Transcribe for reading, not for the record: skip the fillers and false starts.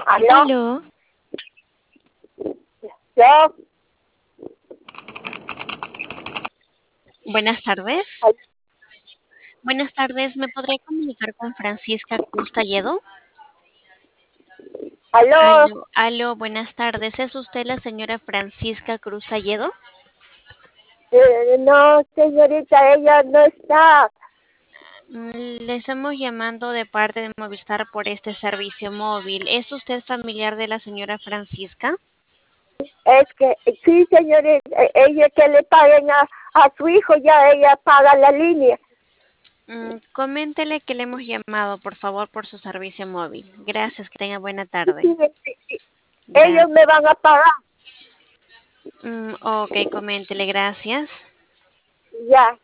¿Aló? Aló, ¿Yo? buenas tardes. Al- Buenas tardes, ¿me podría comunicar con Francisca Cruz Talledo? ¿Aló? Aló, buenas tardes. ¿Es usted la señora Francisca Cruz Talledo? No, señorita, ella no está. Le estamos llamando de parte de Movistar por este servicio móvil. ¿Es usted familiar de la señora Francisca? Es que, sí, señorita, ella que le paguen a su hijo, ya ella paga la línea. Coméntele que le hemos llamado, por favor, por su servicio móvil. Gracias, que tenga buena Sí, tarde. sí. Ellos Gracias. me van a pagar. Ok, coméntele, gracias. Ya.